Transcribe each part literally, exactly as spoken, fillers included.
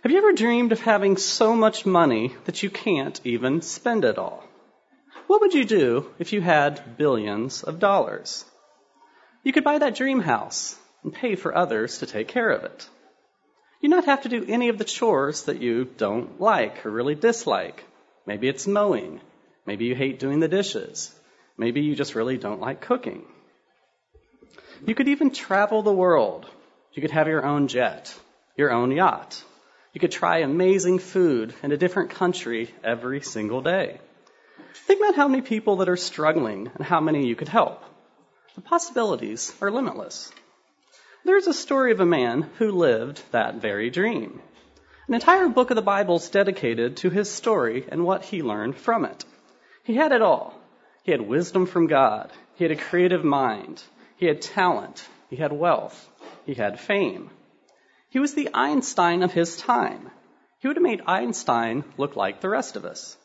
Have you ever dreamed of having so much money that you can't even spend it all? What would you do if you had billions of dollars? You could buy that dream house and pay for others to take care of it. You'd not have to do any of the chores that you don't like or really dislike. Maybe it's mowing. Maybe you hate doing the dishes. Maybe you just really don't like cooking. You could even travel the world. You could have your own jet, your own yacht. You could try amazing food in a different country every single day. Think about how many people that are struggling and how many you could help. The possibilities are limitless. There's a story of a man who lived that very dream. An entire book of the Bible is dedicated to his story and what he learned from it. He had it all. He had wisdom from God. He had a creative mind. He had talent. He had wealth. He had fame. He was the Einstein of his time. He would have made Einstein look like the rest of us.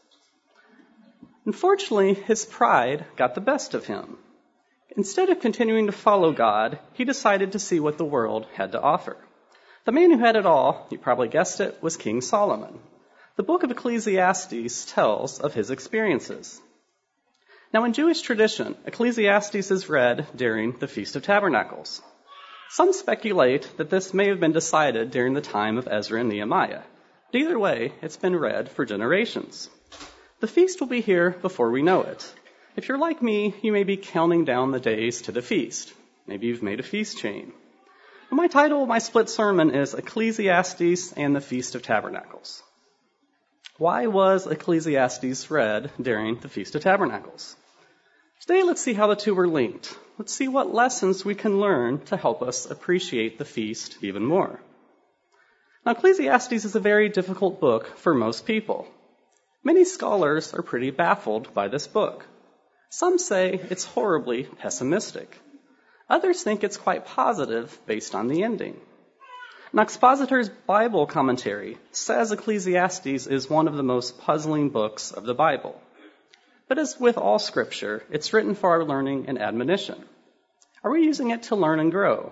Unfortunately, his pride got the best of him. Instead of continuing to follow God, he decided to see what the world had to offer. The man who had it all, you probably guessed it, was King Solomon. The book of Ecclesiastes tells of his experiences. Now, in Jewish tradition, Ecclesiastes is read during the Feast of Tabernacles. Some speculate that this may have been decided during the time of Ezra and Nehemiah. But either way, it's been read for generations. The feast will be here before we know it. If you're like me, you may be counting down the days to the feast. Maybe you've made a feast chain. But my title of my split sermon is Ecclesiastes and the Feast of Tabernacles. Why was Ecclesiastes read during the Feast of Tabernacles? Today, let's see how the two are linked. Let's see what lessons we can learn to help us appreciate the feast even more. Now, Ecclesiastes is a very difficult book for most people. Many scholars are pretty baffled by this book. Some say it's horribly pessimistic. Others think it's quite positive based on the ending. An expositor's Bible commentary says Ecclesiastes is one of the most puzzling books of the Bible. But as with all scripture, it's written for our learning and admonition. Are we using it to learn and grow?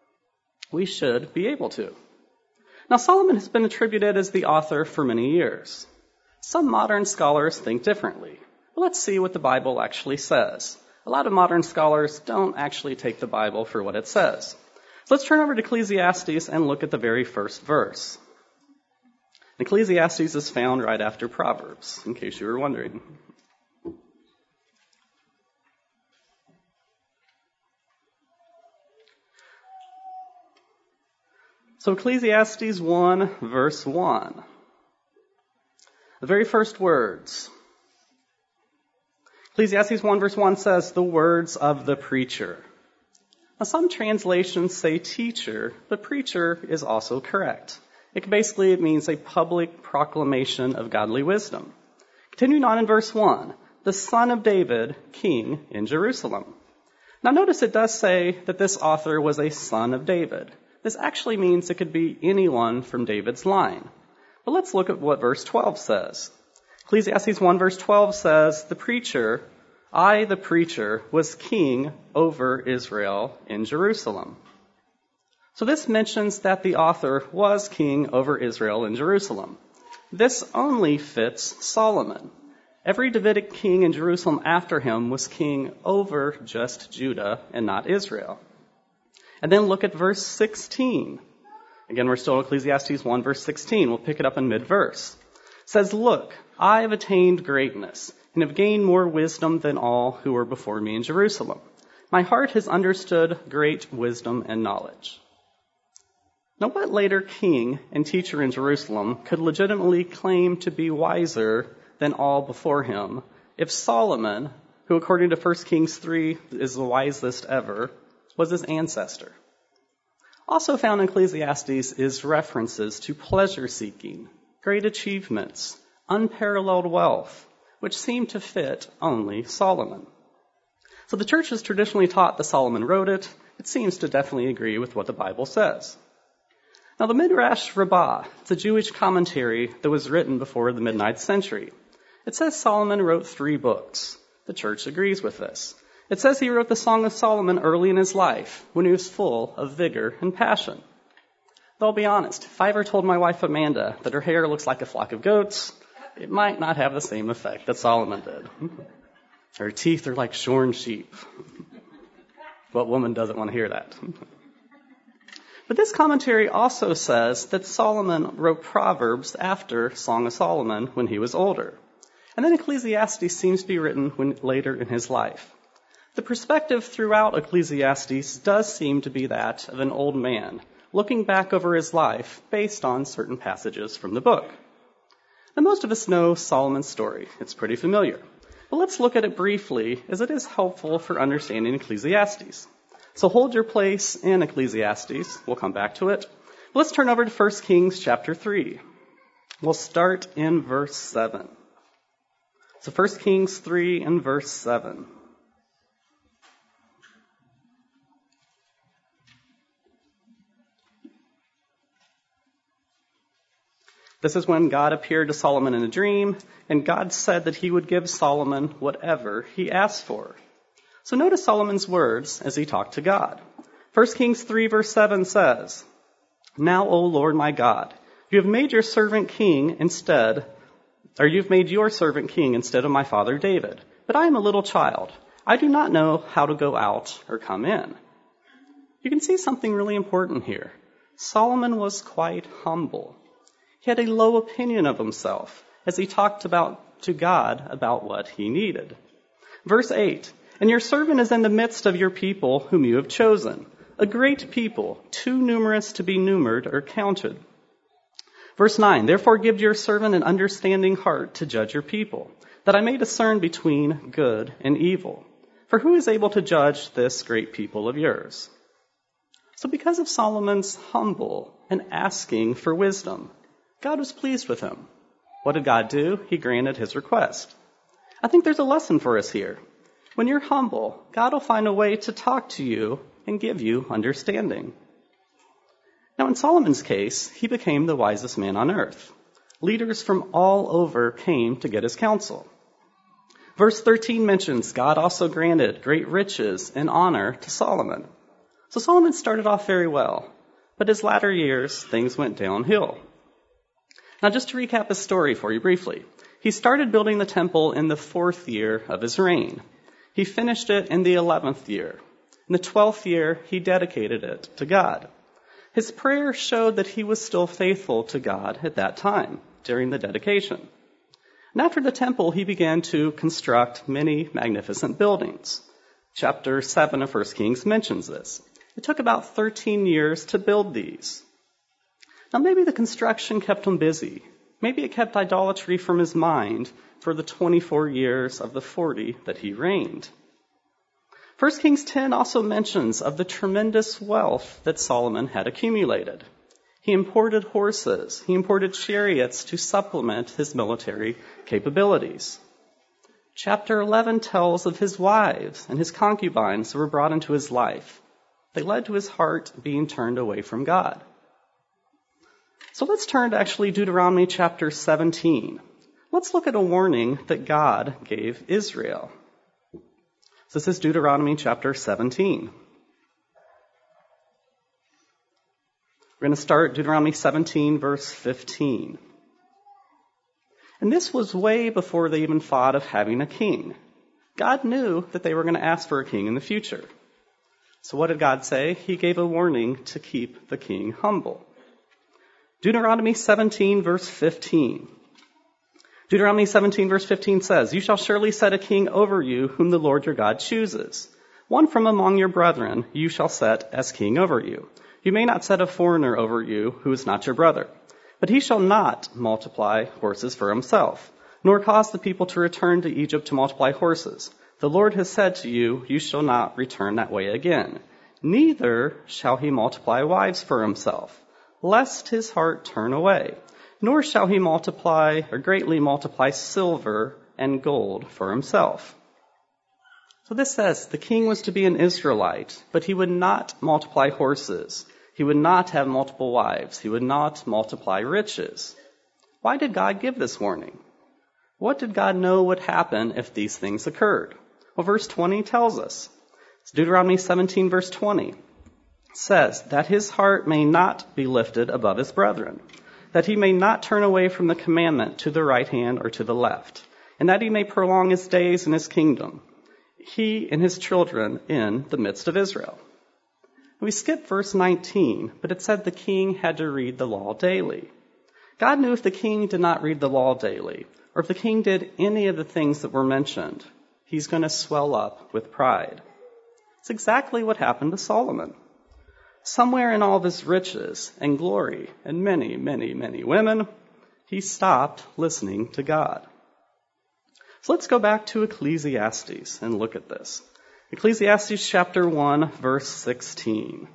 We should be able to. Now, Solomon has been attributed as the author for many years. Some modern scholars think differently. But let's see what the Bible actually says. A lot of modern scholars don't actually take the Bible for what it says. So let's turn over to Ecclesiastes and look at the very first verse. Ecclesiastes is found right after Proverbs, in case you were wondering. So Ecclesiastes one, verse one. The very first words. Ecclesiastes one, verse one says, the words of the preacher. Now, some translations say teacher, but preacher is also correct. It basically it means a public proclamation of godly wisdom. Continuing on in verse one, the son of David, king in Jerusalem. Now notice it does say that this author was a son of David. This actually means it could be anyone from David's line. But let's look at what verse twelve says. Ecclesiastes one verse twelve says, the preacher, I the preacher, was king over Israel in Jerusalem. So this mentions that the author was king over Israel in Jerusalem. This only fits Solomon. Every Davidic king in Jerusalem after him was king over just Judah and not Israel. And then look at verse sixteen. Again, we're still in Ecclesiastes one, verse sixteen. We'll pick it up in mid-verse. It says, look, I have attained greatness and have gained more wisdom than all who were before me in Jerusalem. My heart has understood great wisdom and knowledge. Now, what later king and teacher in Jerusalem could legitimately claim to be wiser than all before him if Solomon, who according to First Kings three is the wisest ever, was his ancestor? Also found in Ecclesiastes is references to pleasure-seeking, great achievements, unparalleled wealth, which seem to fit only Solomon. So the church has traditionally taught that Solomon wrote it. It seems to definitely agree with what the Bible says. Now the Midrash Rabbah, it's a Jewish commentary that was written before the mid-ninth century. It says Solomon wrote three books. The church agrees with this. It says he wrote the Song of Solomon early in his life, when he was full of vigor and passion. Though I'll be honest, if I ever told my wife Amanda that her hair looks like a flock of goats, it might not have the same effect that Solomon did. Her teeth are like shorn sheep. What woman doesn't want to hear that? But this commentary also says that Solomon wrote Proverbs after Song of Solomon when he was older. And then Ecclesiastes seems to be written when, later in his life. The perspective throughout Ecclesiastes does seem to be that of an old man, looking back over his life based on certain passages from the book. Now, most of us know Solomon's story. It's pretty familiar. But let's look at it briefly, as it is helpful for understanding Ecclesiastes. So hold your place in Ecclesiastes. We'll come back to it. Let's turn over to First Kings chapter three. We'll start in verse seven. So First Kings three and verse seven. This is when God appeared to Solomon in a dream, and God said that he would give Solomon whatever he asked for. So notice Solomon's words as he talked to God. First Kings three verse seven says, "Now, O Lord my God, you have made your servant king instead, or you've made your servant king instead of my father David. But I am a little child. I do not know how to go out or come in." You can see something really important here. Solomon was quite humble. He had a low opinion of himself as he talked about to God about what he needed. Verse eight, "And your servant is in the midst of your people whom you have chosen, a great people, too numerous to be numbered or counted." Verse nine, "Therefore give your servant an understanding heart to judge your people, that I may discern between good and evil. For who is able to judge this great people of yours?" So because of Solomon's humble and asking for wisdom, God was pleased with him. What did God do? He granted his request. I think there's a lesson for us here. When you're humble, God will find a way to talk to you and give you understanding. Now, in Solomon's case, he became the wisest man on earth. Leaders from all over came to get his counsel. Verse thirteen mentions God also granted great riches and honor to Solomon. So Solomon started off very well, but his latter years, things went downhill. Now, just to recap his story for you briefly, he started building the temple in the fourth year of his reign. He finished it in the eleventh year. In the twelfth year, he dedicated it to God. His prayer showed that he was still faithful to God at that time, during the dedication. And after the temple, he began to construct many magnificent buildings. Chapter seven of First Kings mentions this. It took about thirteen years to build these. Now, maybe the construction kept him busy. Maybe it kept idolatry from his mind for the twenty-four years of the forty that he reigned. First Kings ten also mentions of the tremendous wealth that Solomon had accumulated. He imported horses. He imported chariots to supplement his military capabilities. Chapter eleven tells of his wives and his concubines who were brought into his life. They led to his heart being turned away from God. So let's turn to actually Deuteronomy chapter seventeen. Let's look at a warning that God gave Israel. So this is Deuteronomy chapter seventeen. We're going to start Deuteronomy seventeen, verse fifteen. And this was way before they even thought of having a king. God knew that they were going to ask for a king in the future. So what did God say? He gave a warning to keep the king humble. Deuteronomy seventeen, verse fifteen. Deuteronomy seventeen, verse fifteen says, "You shall surely set a king over you whom the Lord your God chooses. One from among your brethren you shall set as king over you. You may not set a foreigner over you who is not your brother. But he shall not multiply horses for himself, nor cause the people to return to Egypt to multiply horses. The Lord has said to you, you shall not return that way again. Neither shall he multiply wives for himself, lest his heart turn away. Nor shall he multiply or greatly multiply silver and gold for himself." So this says the king was to be an Israelite, but he would not multiply horses. He would not have multiple wives. He would not multiply riches. Why did God give this warning? What did God know would happen if these things occurred? Well, verse twenty tells us. It's Deuteronomy seventeen, verse twenty. says that his heart may not be lifted above his brethren, that he may not turn away from the commandment to the right hand or to the left, and that he may prolong his days in his kingdom, he and his children in the midst of Israel. We skip verse nineteen, but it said the king had to read the law daily. God knew if the king did not read the law daily, or if the king did any of the things that were mentioned, he's going to swell up with pride. It's exactly what happened to Solomon. Somewhere in all of his riches and glory and many, many, many women, he stopped listening to God. So let's go back to Ecclesiastes and look at this. Ecclesiastes chapter one, verse sixteen.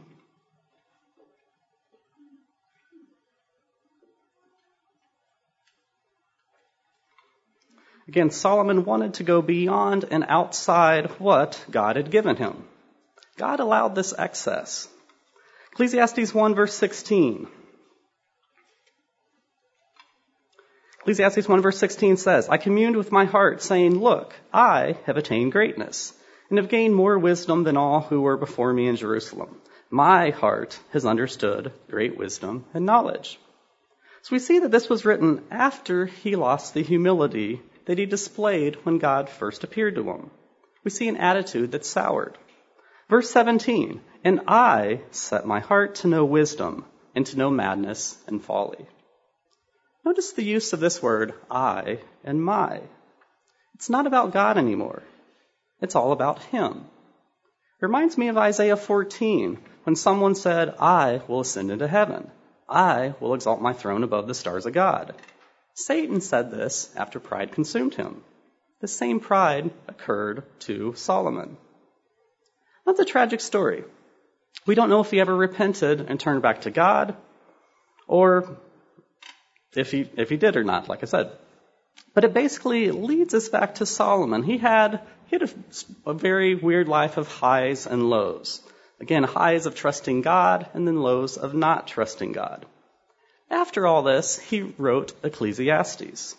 Again, Solomon wanted to go beyond and outside what God had given him. God allowed this excess. Ecclesiastes one, verse sixteen. Ecclesiastes one, verse sixteen says, I communed with my heart, saying, look, I have attained greatness, and have gained more wisdom than all who were before me in Jerusalem. My heart has understood great wisdom and knowledge. So we see that this was written after he lost the humility that he displayed when God first appeared to him. We see an attitude that soured. Verse seventeen, and I set my heart to know wisdom and to know madness and folly. Notice the use of this word, I and my. It's not about God anymore. It's all about him. It reminds me of Isaiah fourteen, when someone said, I will ascend into heaven. I will exalt my throne above the stars of God. Satan said this after pride consumed him. The same pride occurred to Solomon. That's a tragic story. We don't know if he ever repented and turned back to God, or if he if he did or not, like I said. But it basically leads us back to Solomon. He had, he had a, a very weird life of highs and lows. Again, highs of trusting God, and then lows of not trusting God. After all this, he wrote Ecclesiastes.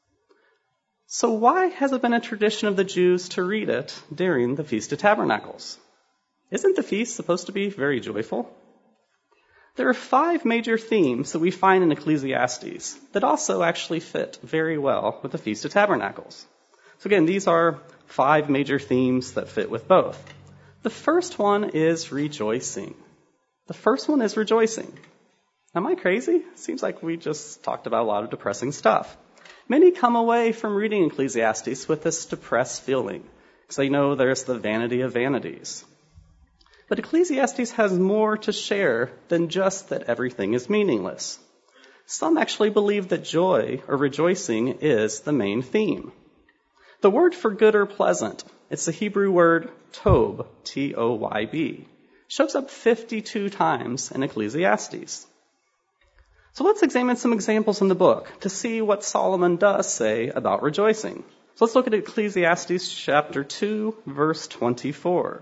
So why has it been a tradition of the Jews to read it during the Feast of Tabernacles? Isn't the feast supposed to be very joyful? There are five major themes that we find in Ecclesiastes that also actually fit very well with the Feast of Tabernacles. So again, these are five major themes that fit with both. The first one is rejoicing. The first one is rejoicing. Am I crazy? Seems like we just talked about a lot of depressing stuff. Many come away from reading Ecclesiastes with this depressed feeling, because they know there's the vanity of vanities. But Ecclesiastes has more to share than just that everything is meaningless. Some actually believe that joy or rejoicing is the main theme. The word for good or pleasant, it's the Hebrew word tob, T O Y B, shows up fifty-two times in Ecclesiastes. So let's examine some examples in the book to see what Solomon does say about rejoicing. So let's look at Ecclesiastes chapter two, verse twenty-four.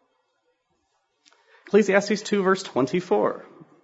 Ecclesiastes two, verse twenty-four.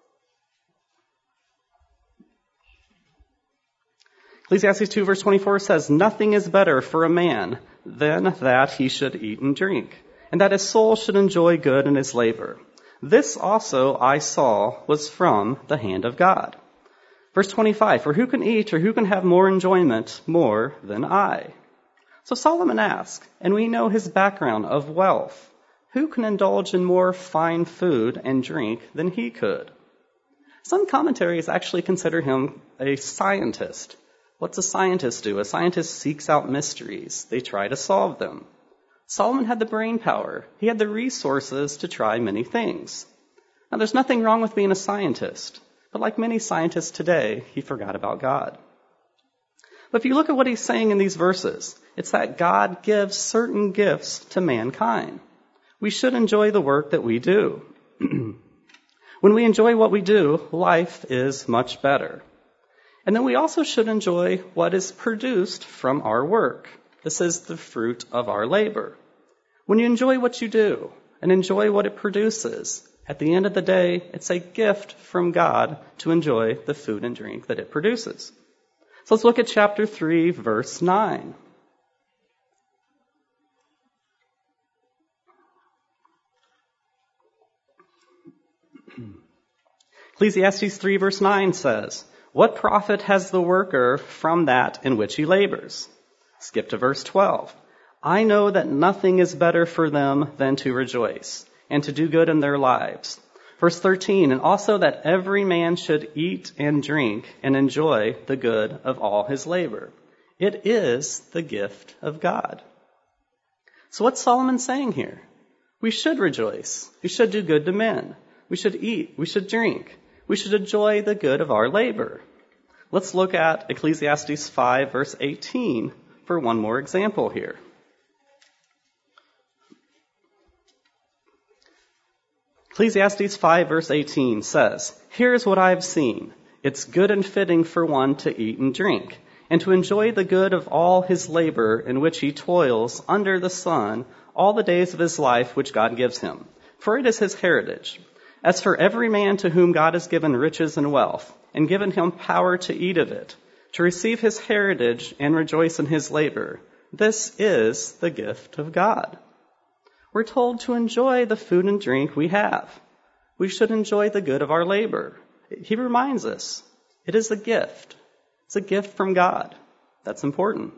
Ecclesiastes two, verse twenty-four says, nothing is better for a man than that he should eat and drink, and that his soul should enjoy good in his labor. This also I saw was from the hand of God. Verse twenty-five, for who can eat or who can have more enjoyment more than I? So Solomon asks, and we know his background of wealth. Who can indulge in more fine food and drink than he could? Some commentaries actually consider him a scientist. What's a scientist do? A scientist seeks out mysteries. They try to solve them. Solomon had the brain power. He had the resources to try many things. Now, there's nothing wrong with being a scientist, but like many scientists today, he forgot about God. But if you look at what he's saying in these verses, it's that God gives certain gifts to mankind. We should enjoy the work that we do. When we enjoy what we do, life is much better. And then we also should enjoy what is produced from our work. This is the fruit of our labor. When you enjoy what you do and enjoy what it produces, at the end of the day, it's a gift from God to enjoy the food and drink that it produces. So let's look at chapter three, verse nine. Ecclesiastes three verse nine says, "What profit has the worker from that in which he labors?" Skip to verse twelve. "I know that nothing is better for them than to rejoice and to do good in their lives." Verse thirteen, "And also that every man should eat and drink and enjoy the good of all his labor." It is the gift of God. So what's Solomon saying here? We should rejoice. We should do good to men. We should eat. We should drink. We should enjoy the good of our labor. Let's look at Ecclesiastes five, verse eighteen, for one more example here. Ecclesiastes five, verse eighteen says, "Here's what I've seen. It's good and fitting for one to eat and drink, and to enjoy the good of all his labor in which he toils under the sun all the days of his life which God gives him. For it is his heritage. As for every man to whom God has given riches and wealth, and given him power to eat of it, to receive his heritage and rejoice in his labor, this is the gift of God." We're told to enjoy the food and drink we have. We should enjoy the good of our labor. He reminds us, it is a gift. It's a gift from God. That's important.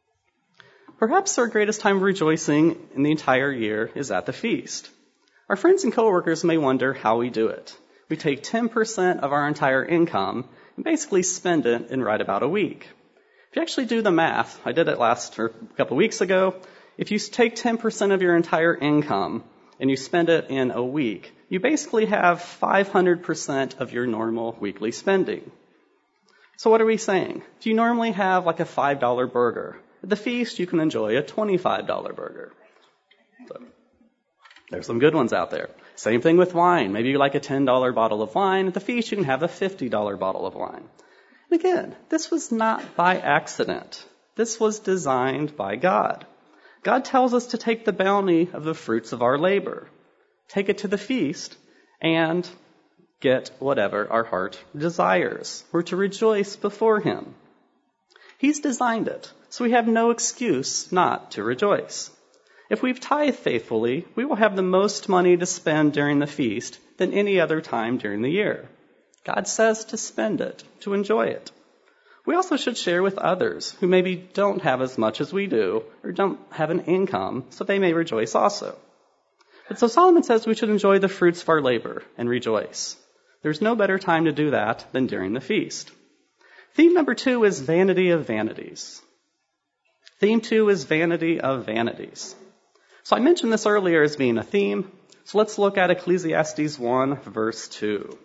Perhaps our greatest time of rejoicing in the entire year is at the feast. Our friends and coworkers may wonder how we do it. We take ten percent of our entire income and basically spend it in right about a week. If you actually do the math, I did it last or a couple of weeks ago. If you take ten percent of your entire income and you spend it in a week, you basically have five hundred percent of your normal weekly spending. So what are we saying? If you normally have like a five dollar burger, at the feast you can enjoy a twenty-five dollar burger. So, there's some good ones out there. Same thing with wine. Maybe you like a ten dollar bottle of wine. At the feast you can have a fifty dollar bottle of wine. And again, this was not by accident. This was designed by God. God tells us to take the bounty of the fruits of our labor, take it to the feast, and get whatever our heart desires. We're to rejoice before Him. He's designed it, so we have no excuse not to rejoice. If we've tithed faithfully, we will have the most money to spend during the feast than any other time during the year. God says to spend it, to enjoy it. We also should share with others who maybe don't have as much as we do or don't have an income, so they may rejoice also. But so Solomon says we should enjoy the fruits of our labor and rejoice. There's no better time to do that than during the feast. Theme number two is vanity of vanities. Theme two is vanity of vanities. So I mentioned this earlier as being a theme, so let's look at Ecclesiastes one, verse two.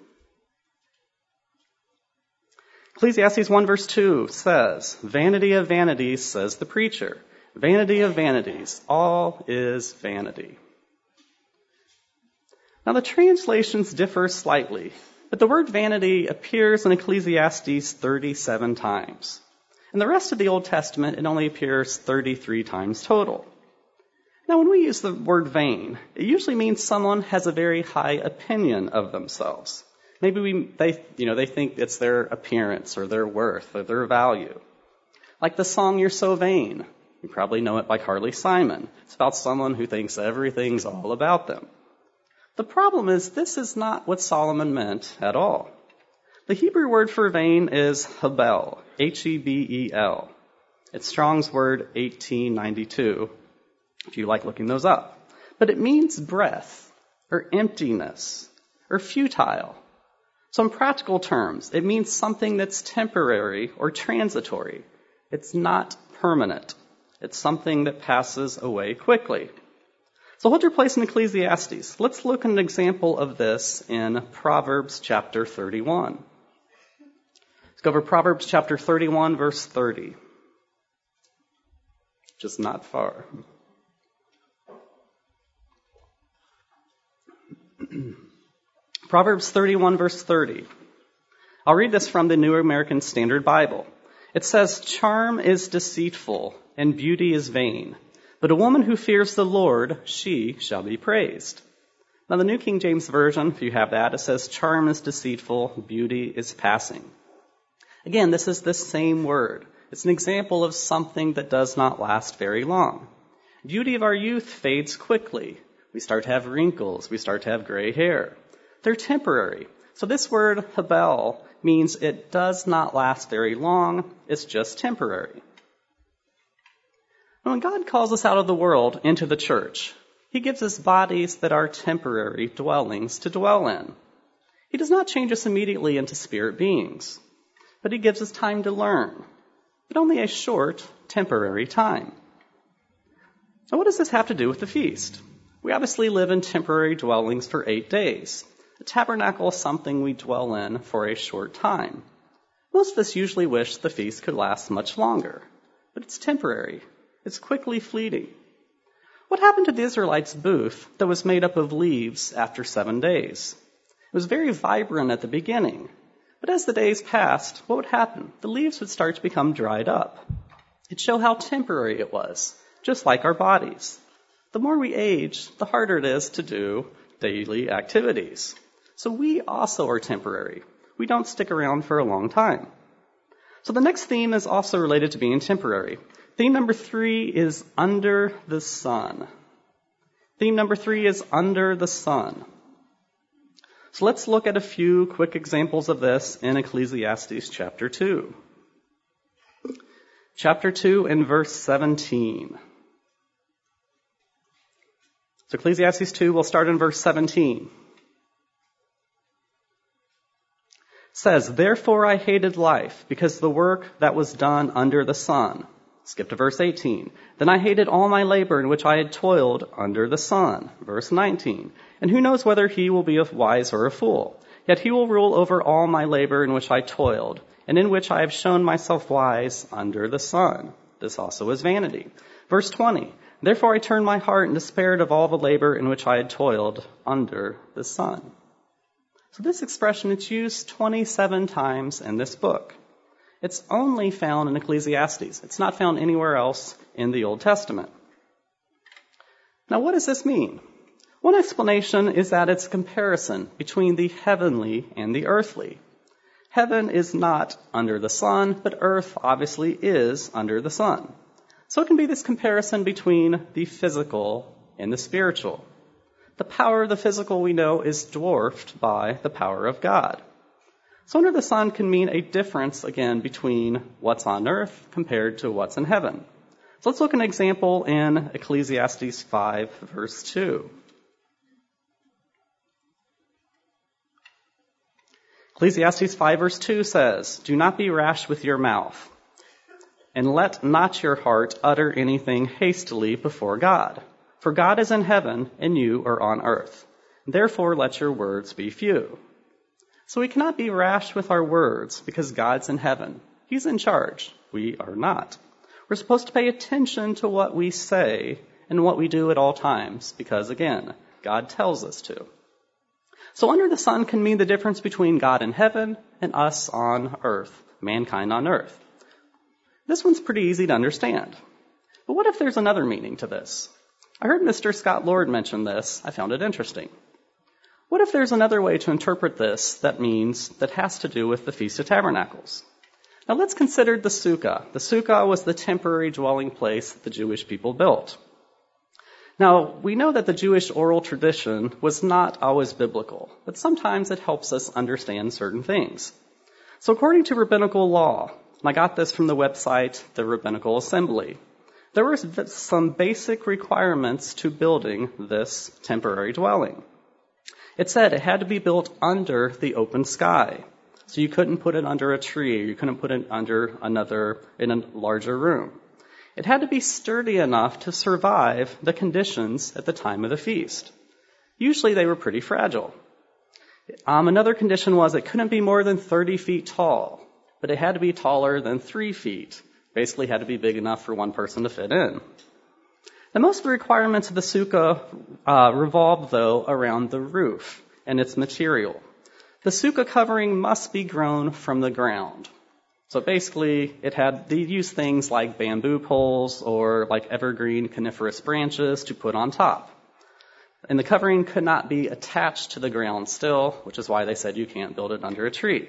Ecclesiastes one verse two says, "Vanity of vanities, says the preacher. Vanity of vanities, all is vanity." Now the translations differ slightly, but the word vanity appears in Ecclesiastes thirty-seven times. In the rest of the Old Testament, it only appears thirty-three times total. Now when we use the word vain, it usually means someone has a very high opinion of themselves. Maybe we, they, you know, they think it's their appearance or their worth or their value. Like the song "You're So Vain." You probably know it by Carly Simon. It's about someone who thinks everything's all about them. The problem is this is not what Solomon meant at all. The Hebrew word for vain is hebel, H E B E L. It's Strong's word eighteen ninety-two, if you like looking those up. But it means breath or emptiness or futile. So in practical terms, it means something that's temporary or transitory. It's not permanent. It's something that passes away quickly. So hold your place in Ecclesiastes. Let's look at an example of this in Proverbs chapter thirty-one. Let's go over Proverbs chapter thirty-one, verse thirty. Just not far. Proverbs thirty-one, verse thirty. I'll read this from the New American Standard Bible. It says, "Charm is deceitful and beauty is vain, but a woman who fears the Lord, she shall be praised." Now the New King James Version, if you have that, it says, "Charm is deceitful, beauty is passing." Again, this is the same word. It's an example of something that does not last very long. Beauty of our youth fades quickly. We start to have wrinkles. We start to have gray hair. They're temporary. So this word habel means it does not last very long. It's just temporary. When God calls us out of the world into the church, he gives us bodies that are temporary dwellings to dwell in. He does not change us immediately into spirit beings, but he gives us time to learn, but only a short, temporary time. Now, what does this have to do with the feast? We obviously live in temporary dwellings for eight days. The tabernacle is something we dwell in for a short time. Most of us usually wish the feast could last much longer, but it's temporary. It's quickly fleeting. What happened to the Israelites' booth that was made up of leaves after seven days? It was very vibrant at the beginning, but as the days passed, what would happen? The leaves would start to become dried up. It'd show how temporary it was, just like our bodies. The more we age, the harder it is to do daily activities. So we also are temporary. We don't stick around for a long time. So the next theme is also related to being temporary. Theme number three is under the sun. Theme number three is under the sun. So let's look at a few quick examples of this in Ecclesiastes chapter two. Chapter two and verse seventeen. So Ecclesiastes two, we'll start in verse seventeen. It says, "Therefore I hated life, because the work that was done under the sun." Skip to verse eighteen. "Then I hated all my labor in which I had toiled under the sun." Verse nineteen. "And who knows whether he will be a wise or a fool? Yet he will rule over all my labor in which I toiled, and in which I have shown myself wise under the sun. This also is vanity." Verse twenty. "Therefore I turned my heart and despaired of all the labor in which I had toiled under the sun." So this expression is used twenty-seven times in this book. It's only found in Ecclesiastes. It's not found anywhere else in the Old Testament. Now, what does this mean? One explanation is that it's a comparison between the heavenly and the earthly. Heaven is not under the sun, but earth obviously is under the sun. So it can be this comparison between the physical and the spiritual. The power of the physical, we know, is dwarfed by the power of God. So under the sun can mean a difference, again, between what's on earth compared to what's in heaven. So let's look at an example in Ecclesiastes five, verse two. Ecclesiastes five, verse two says, "Do not be rash with your mouth, and let not your heart utter anything hastily before God. For God is in heaven, and you are on earth. Therefore let your words be few." So we cannot be rash with our words because God's in heaven. He's in charge. We are not. We're supposed to pay attention to what we say and what we do at all times because, again, God tells us to. So under the sun can mean the difference between God in heaven and us on earth, mankind on earth. This one's pretty easy to understand. But what if there's another meaning to this? I heard Mister Scott Lord mention this. I found it interesting. What if there's another way to interpret this that means that has to do with the Feast of Tabernacles? Now let's consider the sukkah. The sukkah was the temporary dwelling place that the Jewish people built. Now, we know that the Jewish oral tradition was not always biblical, but sometimes it helps us understand certain things. So according to rabbinical law, and I got this from the website, the Rabbinical Assembly, there were some basic requirements to building this temporary dwelling. It said it had to be built under the open sky. So you couldn't put it under a tree, or you couldn't put it under another, in a larger room. It had to be sturdy enough to survive the conditions at the time of the feast. Usually they were pretty fragile. Um, another condition was it couldn't be more than thirty feet tall, but it had to be taller than three feet. Basically had to be big enough for one person to fit in. Now, most of the requirements of the sukkah uh, revolve, though, around the roof and its material. The sukkah covering must be grown from the ground. So basically, it had they used things like bamboo poles or like evergreen coniferous branches to put on top. And the covering could not be attached to the ground still, which is why they said you can't build it under a tree.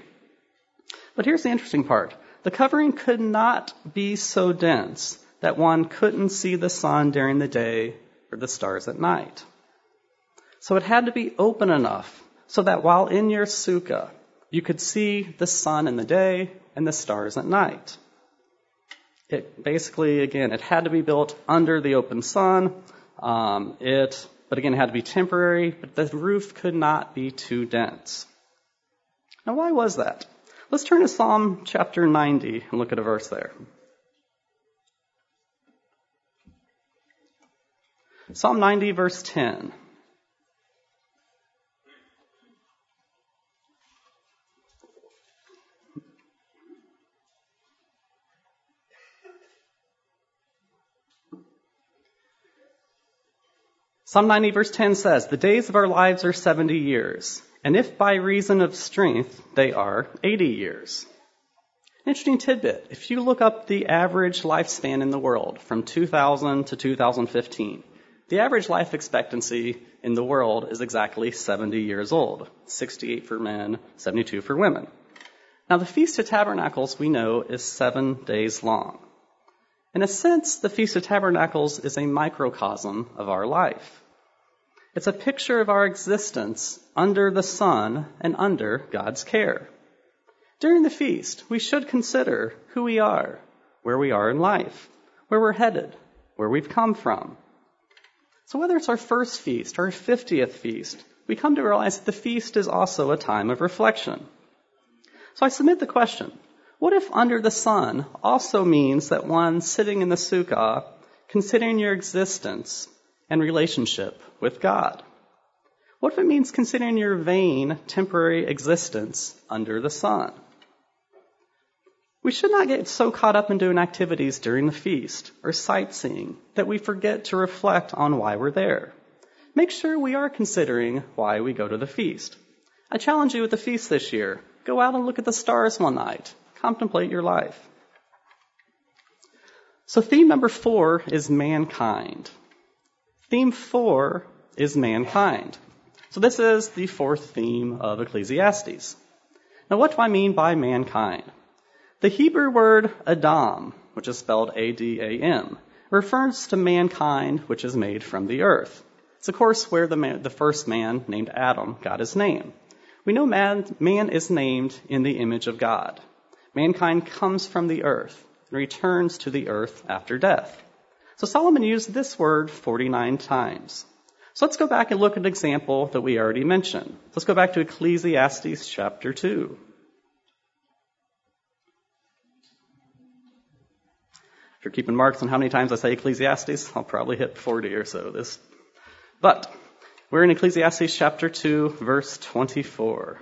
But here's the interesting part. The covering could not be so dense that one couldn't see the sun during the day or the stars at night. So it had to be open enough so that while in your sukkah, you could see the sun in the day and the stars at night. It basically, again, it had to be built under the open sun. Um, it, but again, it had to be temporary, but the roof could not be too dense. Now, why was that? Let's turn to Psalm chapter ninety and look at a verse there. Psalm ninety, verse ten. Psalm ninety, verse ten says, "The days of our lives are seventy years, and if by reason of strength, they are eighty years." Interesting tidbit. If you look up the average lifespan in the world from two thousand to two thousand fifteen, the average life expectancy in the world is exactly seventy years old, sixty-eight for men, seventy-two for women. Now, the Feast of Tabernacles, we know, is seven days long. In a sense, the Feast of Tabernacles is a microcosm of our life. It's a picture of our existence under the sun and under God's care. During the feast, we should consider who we are, where we are in life, where we're headed, where we've come from. So whether it's our first feast or our fiftieth feast, we come to realize that the feast is also a time of reflection. So I submit the question, what if under the sun also means that one sitting in the sukkah, considering your existence and relationship with God? What if it means considering your vain, temporary existence under the sun? We should not get so caught up in doing activities during the feast or sightseeing that we forget to reflect on why we're there. Make sure we are considering why we go to the feast. I challenge you with the feast this year. Go out and look at the stars one night. Contemplate your life. So theme number four is mankind. Theme four is mankind. So this is the fourth theme of Ecclesiastes. Now, what do I mean by mankind? The Hebrew word Adam, which is spelled A D A M, refers to mankind which is made from the earth. It's, of course, where the, man, the first man named Adam got his name. We know man, man is named in the image of God. Mankind comes from the earth and returns to the earth after death. So Solomon used this word forty-nine times. So let's go back and look at an example that we already mentioned. Let's go back to Ecclesiastes chapter two. If you're keeping marks on how many times I say Ecclesiastes, I'll probably hit forty or so this. But we're in Ecclesiastes chapter two, verse twenty-four.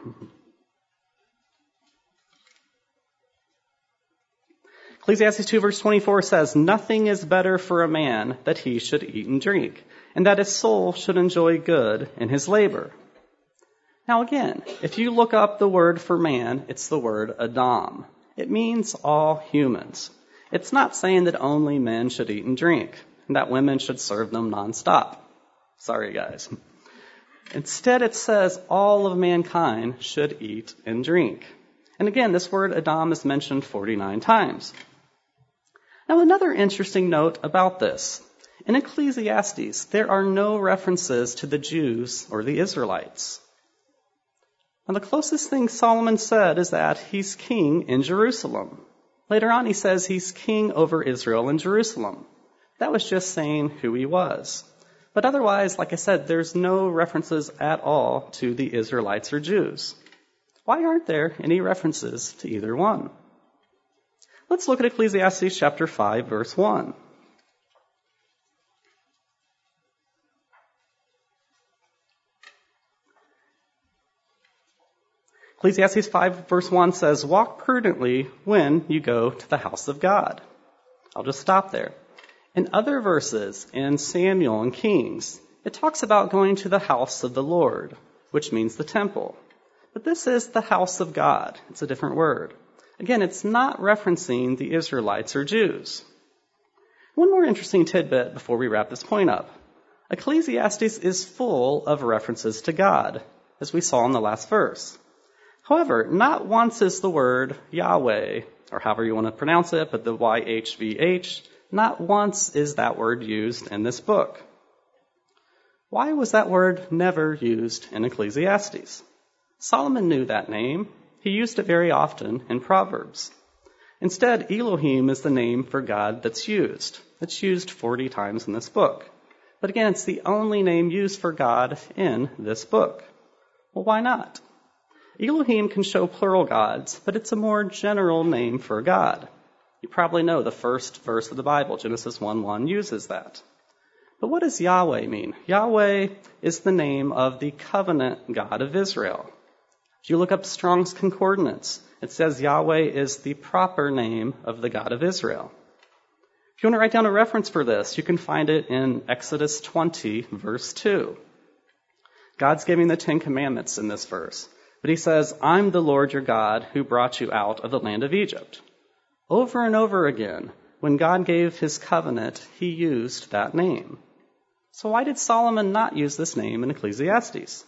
Ecclesiastes two, verse twenty-four says, "Nothing is better for a man that he should eat and drink, and that his soul should enjoy good in his labor." Now again, if you look up the word for man, it's the word Adam. It means all humans. It's not saying that only men should eat and drink, and that women should serve them nonstop. Sorry, guys. Instead, it says all of mankind should eat and drink. And again, this word Adam is mentioned forty-nine times. Now, another interesting note about this. In Ecclesiastes, there are no references to the Jews or the Israelites. Now, the closest thing Solomon said is that he's king in Jerusalem. Later on, he says he's king over Israel and Jerusalem. That was just saying who he was. But otherwise, like I said, there's no references at all to the Israelites or Jews. Why aren't there any references to either one? Let's look at Ecclesiastes chapter five, verse one. Ecclesiastes five, verse one says, "Walk prudently when you go to the house of God." I'll just stop there. In other verses, in Samuel and Kings, it talks about going to the house of the Lord, which means the temple. But this is the house of God. It's a different word. Again, it's not referencing the Israelites or Jews. One more interesting tidbit before we wrap this point up. Ecclesiastes is full of references to God, as we saw in the last verse. However, not once is the word Yahweh, or however you want to pronounce it, but the Y H V H, not once is that word used in this book. Why was that word never used in Ecclesiastes? Solomon knew that name. He used it very often in Proverbs. Instead, Elohim is the name for God that's used. It's used forty times in this book. But again, it's the only name used for God in this book. Well, why not? Elohim can show plural gods, but it's a more general name for God. You probably know the first verse of the Bible, Genesis one one, uses that. But what does Yahweh mean? Yahweh is the name of the covenant God of Israel. If you look up Strong's Concordance, it says Yahweh is the proper name of the God of Israel. If you want to write down a reference for this, you can find it in Exodus twenty, verse two. God's giving the Ten Commandments in this verse. But he says, I'm the Lord your God who brought you out of the land of Egypt. Over and over again, when God gave his covenant, he used that name. So why did Solomon not use this name in Ecclesiastes?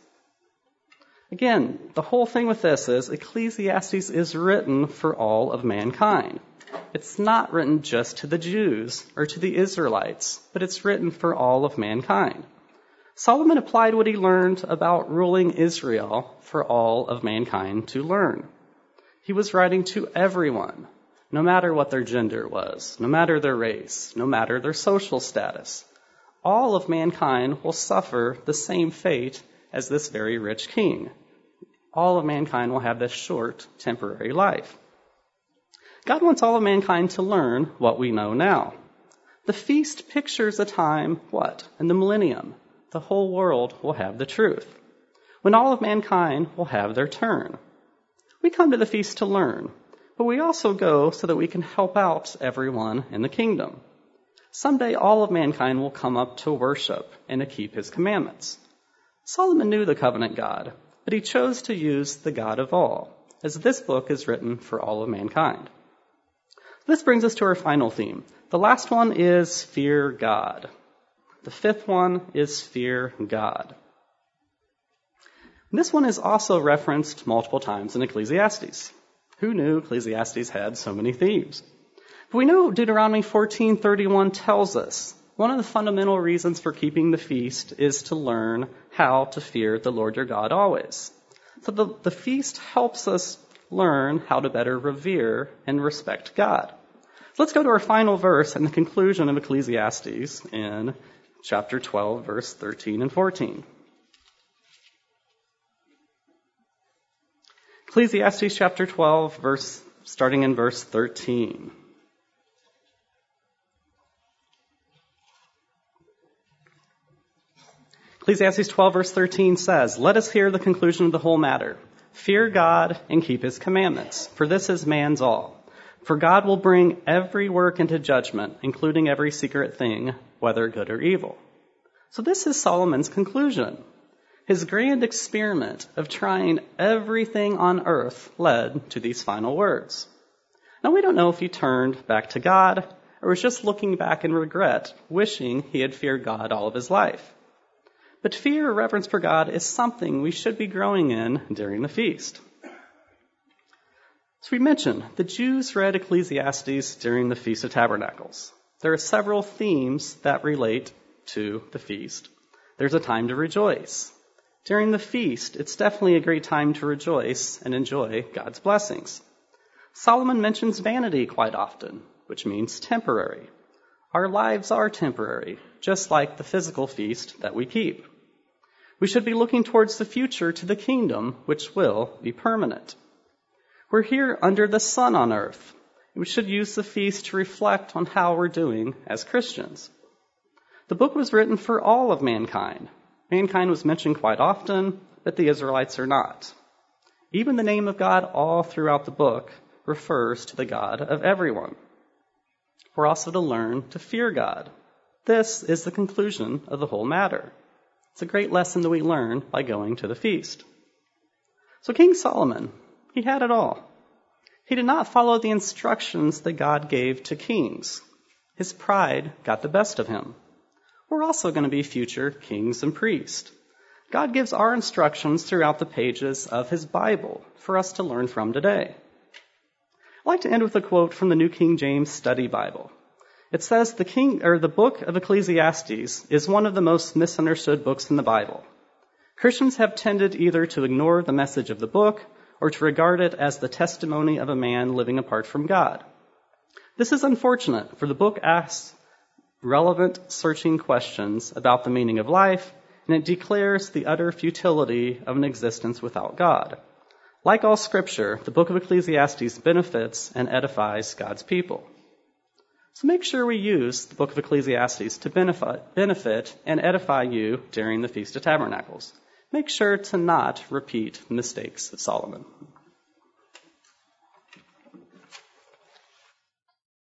Again, the whole thing with this is Ecclesiastes is written for all of mankind. It's not written just to the Jews or to the Israelites, but it's written for all of mankind. Solomon applied what he learned about ruling Israel for all of mankind to learn. He was writing to everyone, no matter what their gender was, no matter their race, no matter their social status. All of mankind will suffer the same fate as this very rich king. All of mankind will have this short, temporary life. God wants all of mankind to learn what we know now. The feast pictures a time, what? In the millennium. The whole world will have the truth, when all of mankind will have their turn. We come to the feast to learn, but we also go so that we can help out everyone in the kingdom. Someday all of mankind will come up to worship and to keep his commandments. Solomon knew the covenant God, but he chose to use the God of all, as this book is written for all of mankind. This brings us to our final theme. The last one is fear God. The fifth one is fear God. This one is also referenced multiple times in Ecclesiastes. Who knew Ecclesiastes had so many themes? But we know Deuteronomy fourteen thirty-one tells us one of the fundamental reasons for keeping the feast is to learn how to fear the Lord your God always. So the, the feast helps us learn how to better revere and respect God. So let's go to our final verse and the conclusion of Ecclesiastes in chapter twelve, verse thirteen and fourteen. Ecclesiastes chapter twelve, verse starting in verse thirteen. Ecclesiastes twelve, verse thirteen says, "Let us hear the conclusion of the whole matter. Fear God and keep his commandments, for this is man's all. For God will bring every work into judgment, including every secret thing, whether good or evil." So this is Solomon's conclusion. His grand experiment of trying everything on earth led to these final words. Now we don't know if he turned back to God or was just looking back in regret, wishing he had feared God all of his life. But fear or reverence for God is something we should be growing in during the feast. So we mentioned the Jews read Ecclesiastes during the Feast of Tabernacles. There are several themes that relate to the feast. There's a time to rejoice. During the feast, it's definitely a great time to rejoice and enjoy God's blessings. Solomon mentions vanity quite often, which means temporary. Our lives are temporary, just like the physical feast that we keep. We should be looking towards the future to the kingdom, which will be permanent. We're here under the sun on earth. We should use the feast to reflect on how we're doing as Christians. The book was written for all of mankind. Mankind was mentioned quite often, but the Israelites are not. Even the name of God all throughout the book refers to the God of everyone. We're also to learn to fear God. This is the conclusion of the whole matter. It's a great lesson that we learn by going to the feast. So King Solomon, he had it all. He did not follow the instructions that God gave to kings. His pride got the best of him. We're also going to be future kings and priests. God gives our instructions throughout the pages of his Bible for us to learn from today. I'd like to end with a quote from the New King James Study Bible. It says the king or the book of Ecclesiastes is one of the most misunderstood books in the Bible. Christians have tended either to ignore the message of the book or to regard it as the testimony of a man living apart from God. This is unfortunate, for the book asks relevant, searching questions about the meaning of life, and it declares the utter futility of an existence without God. Like all Scripture, the book of Ecclesiastes benefits and edifies God's people. So make sure we use the book of Ecclesiastes to benefit, benefit and edify you during the Feast of Tabernacles. Make sure to not repeat the mistakes of Solomon.